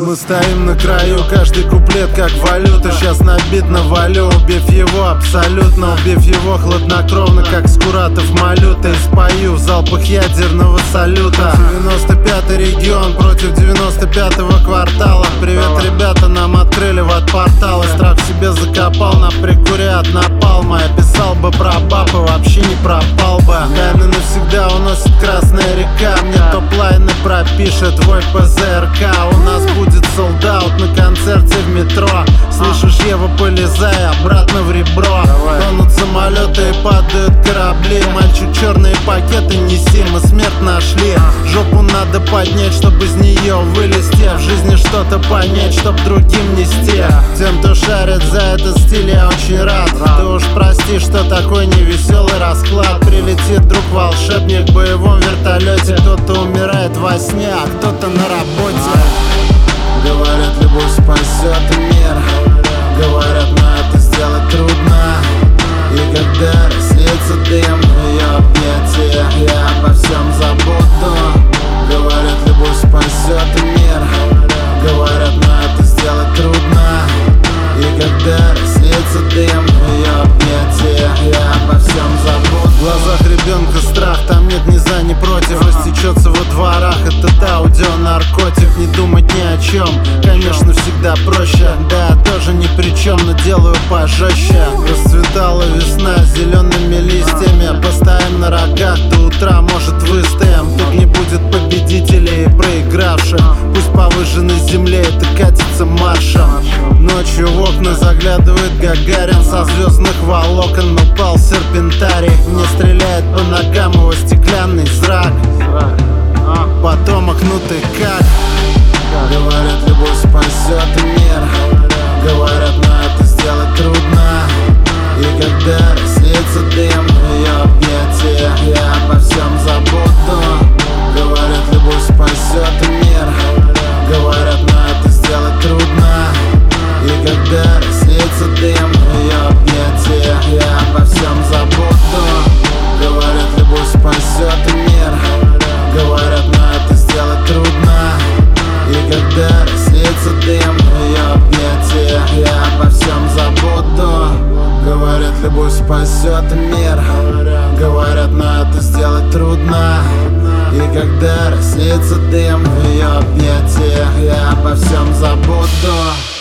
Мы стоим на краю, каждый куплет как валюта. Сейчас на бит навалю, убив его абсолютно. Убив его хладнокровно, как Скуратов малюта. И спою в залпах ядерного салюта. 95-й регион против 95-го квартала. Привет, ребята, нам открыли вот порталы. Страх в себе закопал, на прикуре от напалма. Я писал бы про баб и вообще не пропал бы. Тайны навсегда уносит Красная река. Мне топ-лайны пропишет твой ПЗРК. У нас будет солдаут на концерте в метро. Слышишь, Ева, полезай обратно в ребро. Тонут самолеты и падают корабли. Мальчик, черные пакеты неси, мы смерть нашли. Жопу надо поднять, чтобы из нее вылезти. В жизни что-то понять, чтоб другим нести. Тем, кто шарит за этот стиль, я очень рад. Ты уж прости, что такой невеселый расклад. Прилетит друг волшебник в боевом вертолете. Кто-то умирает во сне, а кто-то на работе. Говорят, любовь спасет мир. Говорят, но это сделать трудно. И когда рассеется дым в ее объятия, я обо всем забуду. Говорят, любовь спасет мир. Говорят, но это сделать трудно. И когда рассеется дым в ее объятия, я обо всем забуду. В глазах ребенка страх, там нет ни за, ни против. Растечется во дворах, это аудионаркотик. Не думать ни о чем, конечно, всегда проще. Да, я тоже ни при чем, но делаю пожестче. Расцветала весна зелеными листьями. Постоим на рогах до утра, может выстоим. Тут не будет победителей и проигравших. Пусть по выжженной земле это катится маршем. Ночью в окна заглядывает Гагарин. Со звездных волокон упал серпентарий. Мне стреляет по ногам его стеклянный зрак. Потомок, ну ты как? Говорят, любовь спасет мир. Говорят, но это сделать трудно. И когда рассеется дым в ее объятия, я обо всем забуду. Говорят, любовь спасет мир. Говорят, но это сделать трудно. И когда рассеется дым в ее объятия, я обо всем забуду. Говорят, любовь спасет мир. Говорят, но это сделать трудно. И когда рассеется дым в ее объятия, я обо всем забуду. Говорят, любовь спасет мир. Говорят, но это сделать трудно. И когда рассеется дым в ее объятия, я обо всем забуду.